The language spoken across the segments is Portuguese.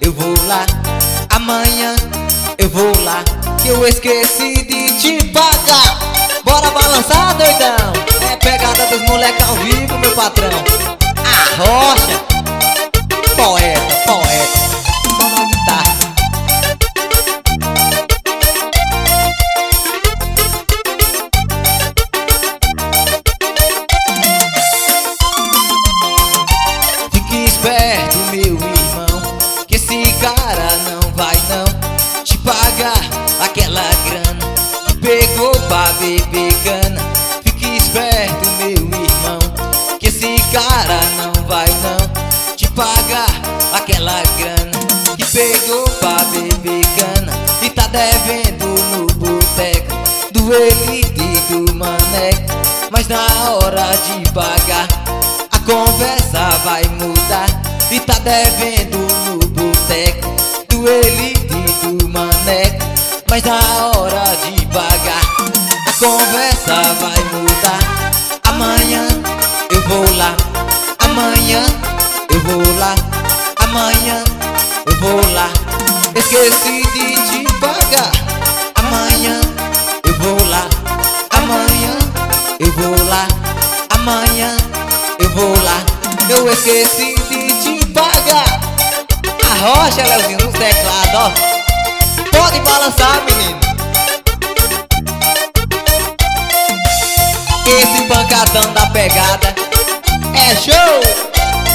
eu vou lá. Amanhã eu vou lá, que eu esqueci de te pagar. Bora balançar, doidão. É pegada dos moleques ao vivo, meu patrão. Arrocha, poeta, poeta. Só na guitarra. Fique esperto, meu irmão, que esse cara não vai não te pagar aquela grana que pegou pra beber cana. Fique esperto, meu irmão, que esse cara não vai não te pagar aquela grana que pegou pra beber cana e tá devendo no boteco do Elite e do Maneco. Mas na hora de pagar a conversa vai mudar e tá devendo no boteco do Elite e do Maneco. Mas na hora de pagar a conversa vai mudar. Amanhã eu vou lá, amanhã eu vou lá, amanhã eu vou lá. Esqueci de te pagar. Amanhã eu vou lá, amanhã eu vou lá, amanhã eu vou lá. Eu esqueci de te pagar. Arrocha, Leozinho, no teclado, ó. Pode balançar, menino. Esse pancadão da pegada é show.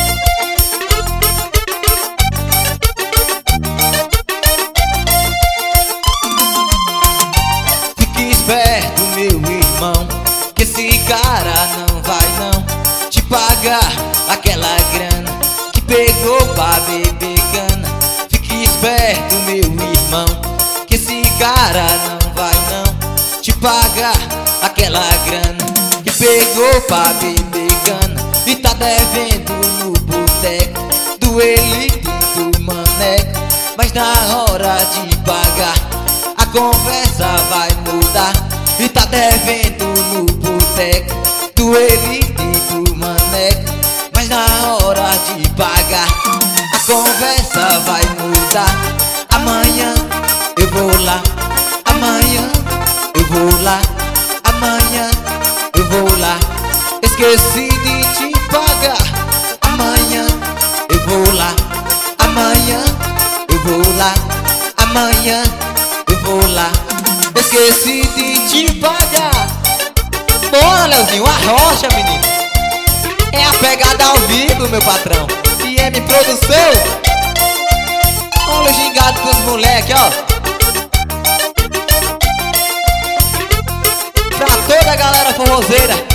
Fique esperto, meu irmão, que esse cara não vai não te pagar aquela grana que pegou pra beber cana. Fique esperto, meu irmão, que esse cara não vai não te pagar aquela grana que pegou pra beber cana e tá devendo no boteco do Elite e do Maneco. Mas na hora de pagar a conversa vai mudar e tá devendo no boteco do Elite e do Maneco. Mas na hora de pagar a conversa vai mudar. Amanhã eu vou lá, amanhã eu vou lá, amanhã eu vou lá. Esqueci de te pagar. Amanhã eu vou lá, amanhã eu vou lá, amanhã eu vou lá. Esqueci de te pagar. Bora, Leozinho, arrocha, menino. É a pegada ao vivo, meu patrão. IM Produção. Olha o gingado com os moleques, ó. Pra toda a galera forrozeira.